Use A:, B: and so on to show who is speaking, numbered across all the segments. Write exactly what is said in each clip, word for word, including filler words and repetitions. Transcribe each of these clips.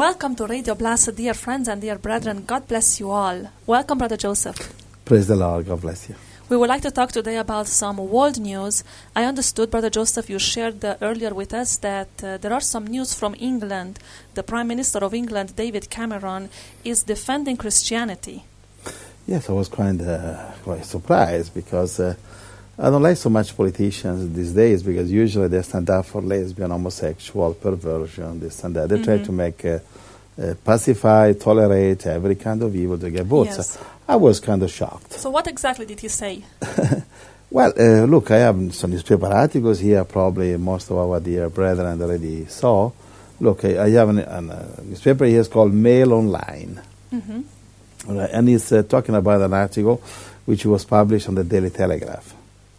A: Welcome to Radio Blast, dear friends and dear brethren. God bless you all. Welcome, Brother Joseph.
B: Praise the Lord. God bless you.
A: We would like to talk today about some world news. I understood, Brother Joseph, you shared uh, earlier with us that uh, there are some news from England. The Prime Minister of England, David Cameron, is defending Christianity.
B: Yes, I was quite, uh, quite surprised because uh, I don't like so much politicians these days because usually they stand up for lesbian, homosexual, perversion, this and that. They mm-hmm. try to make, uh, uh, pacify, tolerate every kind of evil to get votes.
A: Yes.
B: I was kind of shocked.
A: So what exactly did he say?
B: Well, uh, look, I have some newspaper articles here, probably most of our dear brethren already saw. Look, I, I have a uh, newspaper here called Mail Online. Mm-hmm. Right, and it's uh, talking about an article which was published on the Daily Telegraph.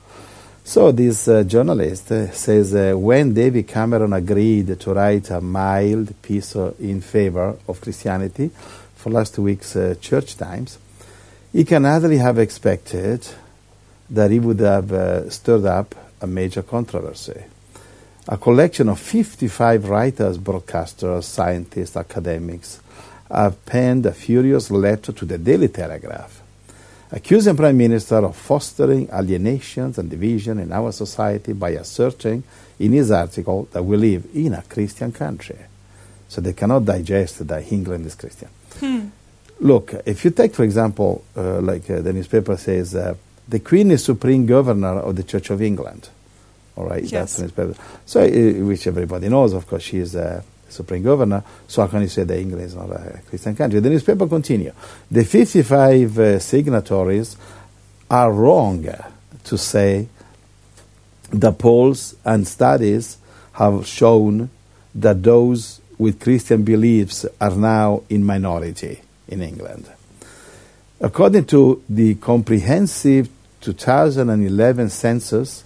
B: So this uh, journalist uh, says, uh, when David Cameron agreed to write a mild piece uh, in favor of Christianity for last week's uh, Church Times, he can hardly have expected that he would have uh, stirred up a major controversy. A collection of fifty-five writers, broadcasters, scientists, academics have penned a furious letter to the Daily Telegraph, accusing Prime Minister of fostering alienations and division in our society by asserting in his article that we live in a Christian country. So they cannot digest that England is Christian. Hmm. Look, if you take, for example, uh, like uh, the newspaper says, uh, the Queen is Supreme Governor of the Church of England. All right,
A: yes.
B: That's the newspaper. So, uh, which everybody knows, of course, she is uh, Supreme Governor. So how can you say that England is not a Christian country? The newspaper continue. The fifty-five uh, signatories are wrong to say the polls and studies have shown that those with Christian beliefs are now in minority in England. According to the comprehensive two thousand eleven census,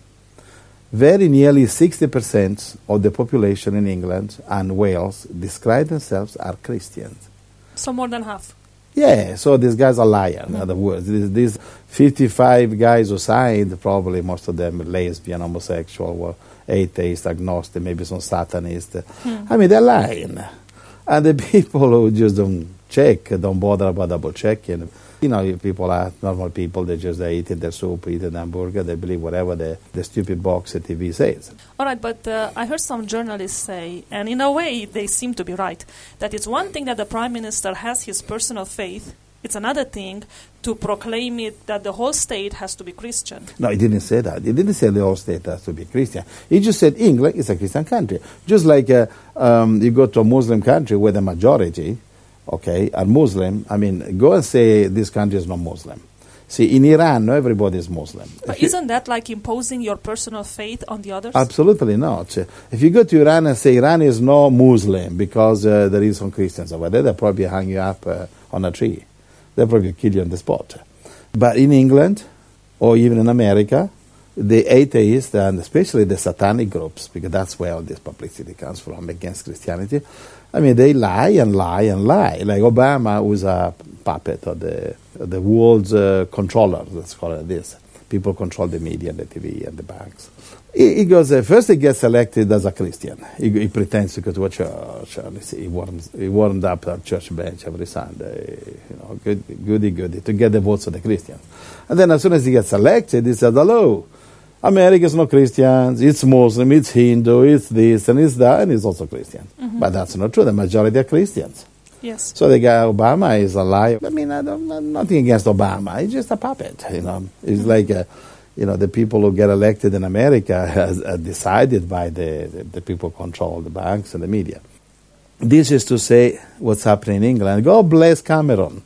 B: very nearly sixty percent of the population in England and Wales describe themselves as Christians.
A: So more than half.
B: Yeah, so these guys are lying, in other words. These, these fifty-five guys who signed, probably most of them lesbian, homosexual, were atheist, agnostic, maybe some Satanist. Hmm. I mean, they're lying. And the people who just don't check, don't bother about double checking. You know, people are normal people, they just they eat their soup, eat a hamburger, they believe whatever the, the stupid box at T V says.
A: All right, but uh, I heard some journalists say, and in a way they seem to be right, that it's one thing that the Prime Minister has his personal faith, it's another thing to proclaim it that the whole state has to be Christian.
B: No, he didn't say that. He didn't say the whole state has to be Christian. He just said England is a Christian country. Just like uh, um, you go to a Muslim country where the majority, okay, are Muslim, I mean, go and say this country is not Muslim. See, in Iran, not everybody is Muslim.
A: But if isn't that like imposing your personal faith on the others?
B: Absolutely not. If you go to Iran and say Iran is not Muslim because uh, there is some Christians over there, they'll probably hang you up uh, on a tree. They'll probably kill you on the spot. But in England, or even in America, the atheists, and especially the satanic groups, because that's where all this publicity comes from against Christianity, I mean, they lie and lie and lie. Like Obama was a puppet of the, of the world's uh, controller, let's call it this. People control the media and the T V and the banks. He, he goes, uh, first he gets elected as a Christian. He, he pretends to go to a church. And he, warms, he warmed up a church bench every Sunday. You know, good, goody, goody, to get the votes of the Christians. And then as soon as he gets elected, he says, hello, America's not Christians, it's Muslim, it's Hindu, it's this and it's that, and it's also Christian. Mm-hmm. But that's not true. The majority are Christians.
A: Yes.
B: So the guy Obama is a liar. I mean, I don't, nothing against Obama. He's just a puppet, you know. He's mm-hmm. like, a, you know, the people who get elected in America has uh, decided by the, the, the people who control the banks and the media. This is to say what's happening in England. God bless Cameron.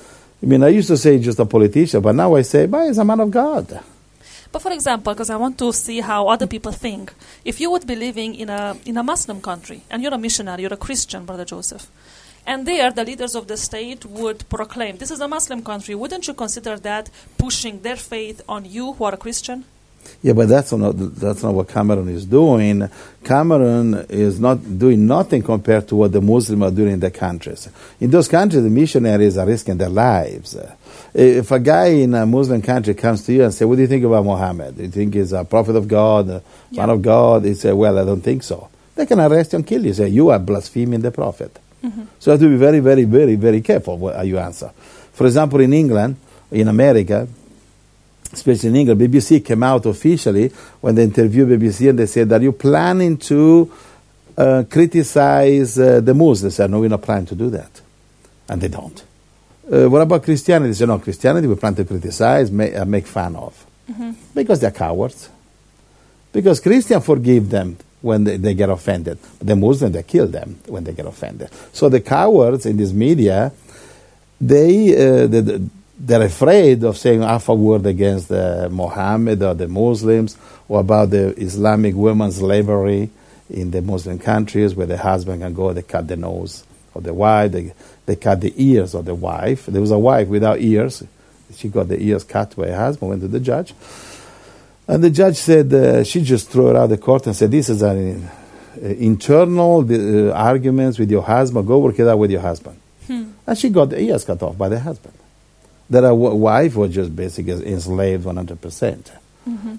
B: I mean, I used to say just a politician, but now I say, but he's a man of God.
A: But for example, because I want to see how other people think, if you would be living in a in a Muslim country, and you're a missionary, you're a Christian, Brother Joseph, and there the leaders of the state would proclaim, this is a Muslim country, wouldn't you consider that pushing their faith on you who are a Christian?
B: Yeah, but that's not that's not what Cameron is doing. Cameron is not doing nothing compared to what the Muslims are doing in their countries. In those countries, the missionaries are risking their lives. If a guy in a Muslim country comes to you and says, what do you think about Muhammad? Do you think he's a prophet of God, a
A: yeah.
B: man of God? He says, well, I don't think so. They can arrest you and kill you. Say, you are blaspheming the prophet.
A: Mm-hmm.
B: So you have to be very, very, very, very careful what you answer. For example, in England, in America, especially in England, B B C came out officially when they interviewed B B C and they said, are you planning to uh, criticize uh, the Muslims? They said, no, we're not planning to do that. And they don't. Uh, what about Christianity? They said, no, Christianity we plan to criticize, make, uh, make fun of.
A: Mm-hmm.
B: Because they're cowards. Because Christians forgive them when they, they get offended. The Muslims, they kill them when they get offended. So the cowards in this media, they, uh, they, they're afraid of saying half a word against uh, Muhammad or the Muslims, or about the Islamic women's slavery in the Muslim countries where the husband can go, they cut the nose of the wife, they, they cut the ears of the wife. There was a wife without ears. She got the ears cut by her husband, went to the judge. And the judge said, uh, she just threw her out of the court and said, this is an uh, internal uh, arguments with your husband, go work it out with your husband.
A: Hmm.
B: And she got the ears cut off by the husband. That her w- wife was just basically enslaved one hundred percent.
A: Mm-hmm.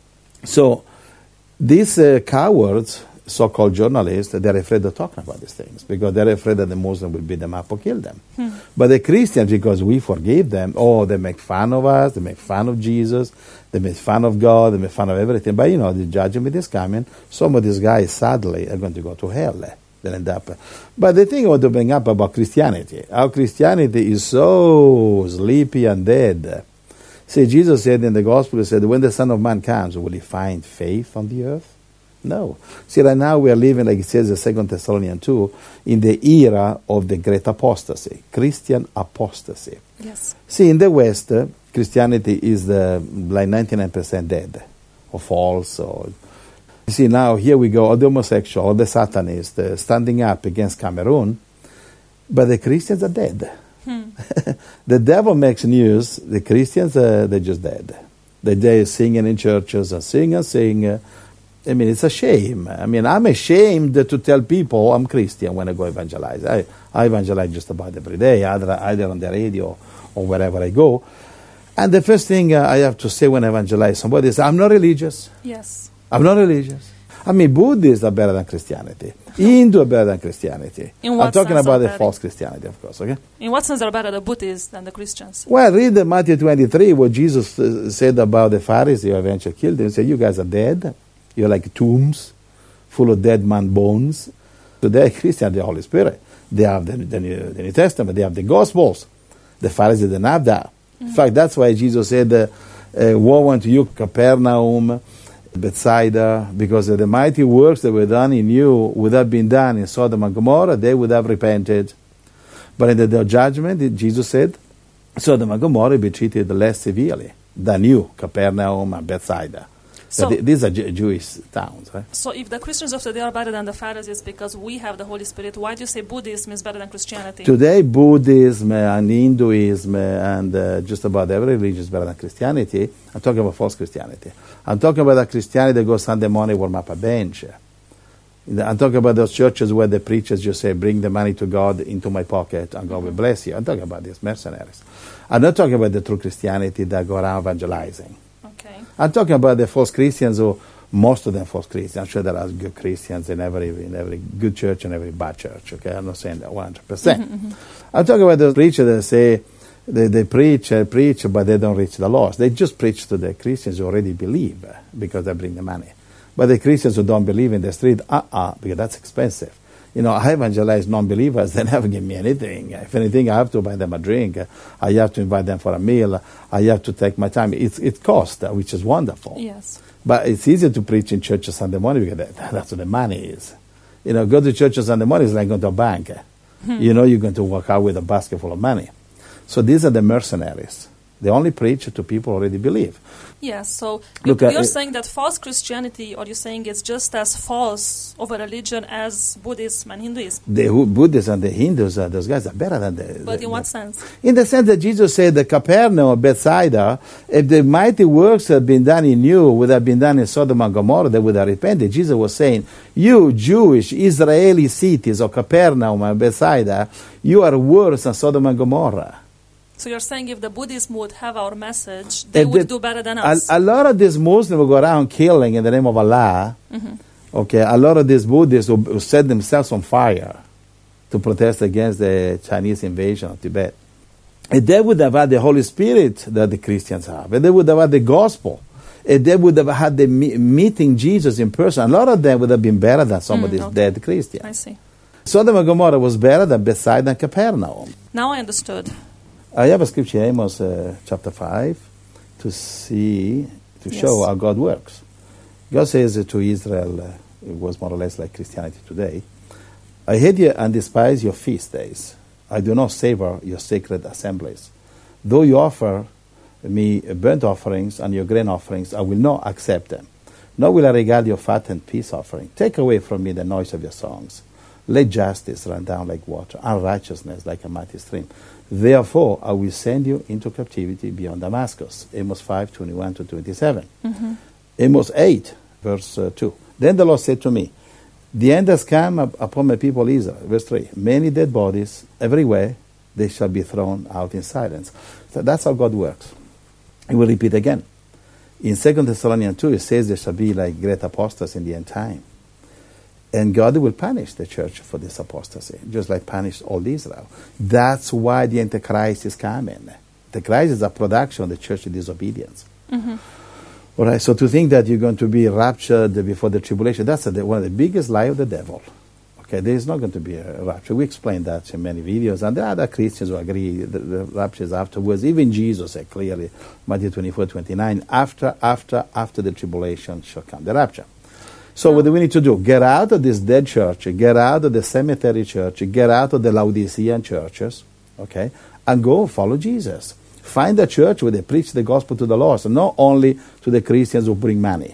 B: So these uh, cowards, so-called journalists, they're afraid of talking about these things because they're afraid that the Muslim will beat them up or kill them.
A: Hmm.
B: But the Christians, because we forgive them, oh, they make fun of us, they make fun of Jesus, they make fun of God, they make fun of everything. But, you know, the judgment is coming. Some of these guys, sadly, are going to go to hell. They'll end up. But the thing I want to bring up about Christianity, our Christianity is so sleepy and dead. See, Jesus said in the Gospel, he said, when the Son of Man comes, will he find faith on the earth? No. See, right now we are living, like it says in Second Thessalonians two, in the era of the great apostasy, Christian apostasy.
A: Yes.
B: See, in the West, uh, Christianity is the, like ninety-nine percent dead, or false. Or you see, now here we go, all the homosexual, all the Satanists uh, standing up against Cameroon, but the Christians are dead.
A: Hmm.
B: The devil makes news, the Christians, uh, they're just dead. They're there singing in churches and sing and sing. Uh, I mean, it's a shame. I mean, I'm ashamed to tell people I'm Christian when I go evangelize. I, I evangelize just about every day, either, either on the radio or wherever I go. And the first thing uh, I have to say when I evangelize somebody is, I'm not religious.
A: Yes.
B: I'm not religious. I mean, Buddhists are better than Christianity. Hindu are better than Christianity.
A: In what
B: I'm talking
A: sense
B: about
A: are
B: the
A: better?
B: false Christianity, of course, okay?
A: In what sense are better the Buddhists than the Christians?
B: Well, read the Matthew twenty-three, what Jesus uh, said about the Pharisees who eventually killed him. He said, you guys are dead. You're like tombs full of dead man bones. So they're Christian, the Holy Spirit. They have the, the, New, the New Testament. They have the Gospels. The Pharisees didn't have that. Mm-hmm. In fact, that's why Jesus said, uh, uh, woe unto you, Capernaum, Bethsaida, because of the mighty works that were done in you would have been done in Sodom and Gomorrah, they would have repented. But in the day of judgment, Jesus said, Sodom and Gomorrah will be treated less severely than you, Capernaum and Bethsaida.
A: So,
B: th- these are J- Jewish towns, right?
A: so if the Christians of today are better than the Pharisees because we have the Holy Spirit, why do you say Buddhism is better than Christianity?
B: Today, Buddhism and Hinduism and uh, just about every religion is better than Christianity. I'm talking about false Christianity. I'm talking about that Christianity that goes Sunday morning, warm up a bench. I'm talking about those churches where the preachers just say, bring the money to God into my pocket and God will bless you. I'm talking about these mercenaries. I'm not talking about the true Christianity that go around evangelizing.
A: Okay.
B: I'm talking about the false Christians, or most of them false Christians. I'm sure there are good Christians in every in every good church and every bad church. Okay, I'm not saying that one hundred percent. Mm-hmm, mm-hmm. I'm talking about those preachers that say they, they preach, uh, preach, but they don't reach the lost. They just preach to the Christians who already believe uh, because they bring the money. But the Christians who don't believe in the street, uh-uh, because that's expensive. You know, I evangelize non-believers, they never give me anything. If anything, I have to buy them a drink. I have to invite them for a meal. I have to take my time. It's, it costs, which is wonderful.
A: Yes.
B: But it's easier to preach in church on Sunday morning because that, that's what the money is. You know, go to church on Sunday morning is like going to a bank. Hmm. You know you're going to walk out with a basket full of money. So these are the mercenaries. They only preach to people who already believe.
A: Yes, so
B: Look,
A: you, you're
B: uh,
A: saying that false Christianity, or you're saying it's just as false of a religion as Buddhism and Hinduism.
B: The Buddhists and the Hindus, uh, those guys are better than the...
A: But
B: the,
A: in what
B: the,
A: sense?
B: In the sense that Jesus said that Capernaum or Bethsaida, if the mighty works had been done in you, would have been done in Sodom and Gomorrah, they would have repented. Jesus was saying, you Jewish, Israeli cities of Capernaum and Bethsaida, you are worse than Sodom and Gomorrah.
A: So you're saying if the Buddhists would have our message, they
B: if
A: would
B: the,
A: do better than us?
B: A, a lot of these Muslims will go around killing in the name of Allah.
A: Mm-hmm.
B: Okay, a lot of these Buddhists will, will set themselves on fire. to protest against the Chinese invasion of Tibet. And they would have had the Holy Spirit that the Christians have. And they would have had the gospel. And they would have had the me- meeting Jesus in person. A lot of them would have been better than some
A: Mm,
B: of these
A: okay.
B: dead Christians.
A: I see.
B: Sodom and Gomorrah was better than Bethsaida and Capernaum.
A: Now I understood.
B: I have a scripture, Amos uh, chapter five, to see, to
A: Yes.
B: show how God works. God says uh, to Israel, uh, it was more or less like Christianity today, I hate you and despise your feast days. I do not savor your sacred assemblies. Though you offer me burnt offerings and your grain offerings, I will not accept them. Nor will I regard your fat and peace offering. Take away from me the noise of your songs. Let justice run down like water, and righteousness like a mighty stream. Therefore, I will send you into captivity beyond Damascus. Amos five, twenty-one to twenty-seven.
A: Mm-hmm.
B: Amos eight, verse uh, two. Then the Lord said to me, the end has come up upon my people Israel. Verse three. Many dead bodies everywhere, they shall be thrown out in silence. So that's how God works. He will repeat again. In Second Thessalonians two, it says there shall be like great apostates in the end time. And God will punish the church for this apostasy, just like punished all Israel. That's why the Antichrist is coming. The Christ is a production of the church disobedience.
A: Mm-hmm.
B: All right, so to think that you're going to be raptured before the tribulation, that's a, one of the biggest lies of the devil. Okay, there is not going to be a rapture. We explained that in many videos, and there are other Christians who agree that the rapture is afterwards. Even Jesus said clearly, Matthew twenty-four, twenty-nine, after, after, after the tribulation shall come the rapture. So what do we need to do? Get out of this dead church, get out of the cemetery church, get out of the Laodicean churches, okay, and go follow Jesus. Find a church where they preach the gospel to the lost, and not only to the Christians who bring money.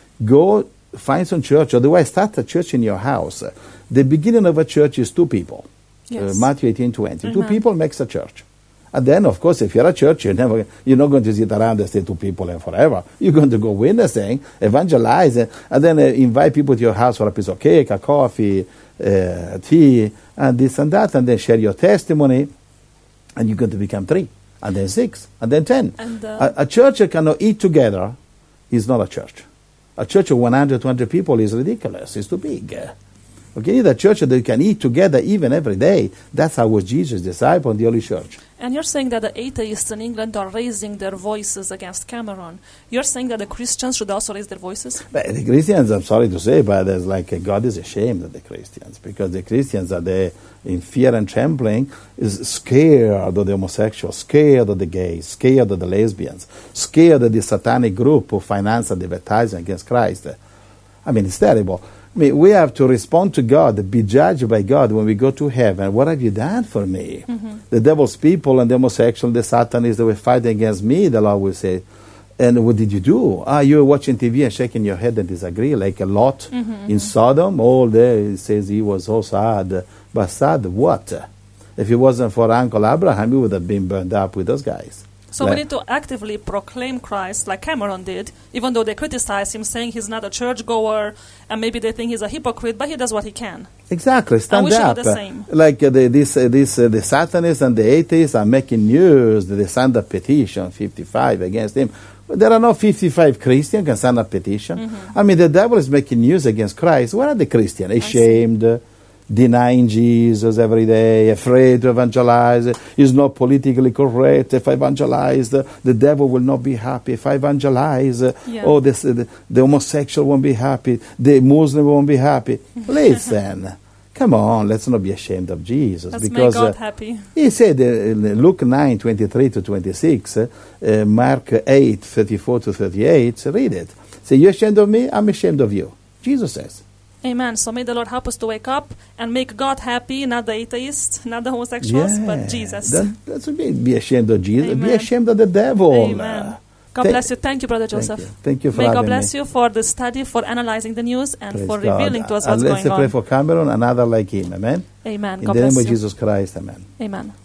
B: Go find some church, otherwise start a church in your house. The beginning of a church is two people.
A: Yes.
B: Uh, Matthew eighteen, twenty. Two
A: Amen.
B: people makes a church. And then, of course, if you're a church, you're never, you're not going to sit around and stay two people and forever. You're going to go witnessing, evangelize, and, and then uh, invite people to your house for a piece of cake, a coffee, uh, tea, and this and that, and then share your testimony, and you're going to become three, and then six, and then ten.
A: And, uh,
B: a, a church that cannot eat together is not a church. A church of one hundred, two hundred people is ridiculous. It's too big. Okay, the church that can eat together even every day. That's how was Jesus' disciple in the early church.
A: And you're saying that the atheists in England are raising their voices against Cameron. You're saying that the Christians should also raise their voices?
B: But the Christians, I'm sorry to say, but there's like uh, God is ashamed of the Christians, because the Christians are there in fear and trembling, is scared of the homosexuals, scared of the gays, scared of the lesbians, scared of the satanic group who finance the advertising against Christ. I mean, it's terrible. I mean, we have to respond to God, be judged by God when we go to heaven. What have you done for me? Mm-hmm. The devil's people and the homosexual, the Satanists that were fighting against me, the Lord will say, and what did you do? Ah, you were watching T V and shaking your head and disagree, like a Lot
A: Mm-hmm.
B: in Sodom. All day it says he was so sad. But sad what? If it wasn't for Uncle Abraham, he would have been burned up with those guys.
A: So
B: Like-
A: we need to actively proclaim Christ like Cameron did, even though they criticize him, saying he's not a churchgoer, and maybe they think he's a hypocrite, but he does what he can.
B: Exactly, stand
A: we should do
B: up.
A: the same.
B: Like uh, the, this, uh, this, uh, the Satanists and the atheists are making news that they signed a petition, fifty-five, against him. But there are no fifty-five Christians can sign a petition.
A: Mm-hmm.
B: I mean, the devil is making news against Christ. What are the Christians? Ashamed, uh, denying Jesus every day, afraid to evangelize. He's not politically correct. If I evangelize, the, the devil will not be happy. If I evangelize, uh,
A: Yeah.
B: oh, this, uh, the, the homosexual won't be happy. The Muslim won't be happy. Listen, come on, let's not be ashamed of Jesus.
A: Let's
B: because
A: make God
B: uh,
A: happy.
B: he said uh, in Luke nine, twenty-three to twenty-six, uh, uh, Mark eight, thirty-four to thirty-eight, read it. Say, you're ashamed of me? I'm ashamed of you. Jesus says.
A: Amen. So may the Lord help us to wake up and make God happy, not the atheists, not the homosexuals, but Jesus.
B: That, that's what be, be ashamed of Jesus.
A: Amen.
B: Be ashamed of the devil.
A: Amen. God
B: Thank-
A: bless you. Thank you, Brother
B: Thank
A: Joseph.
B: you. Thank you for
A: May God
B: having
A: bless
B: me.
A: you for the study, for analyzing the news, and
B: Praise
A: for
B: God.
A: revealing to us
B: And
A: what's
B: let's
A: going
B: pray
A: on.
B: for Cameron, another like him. Amen.
A: Amen.
B: In
A: God
B: the
A: bless
B: name of
A: you.
B: Jesus Christ. Amen.
A: Amen.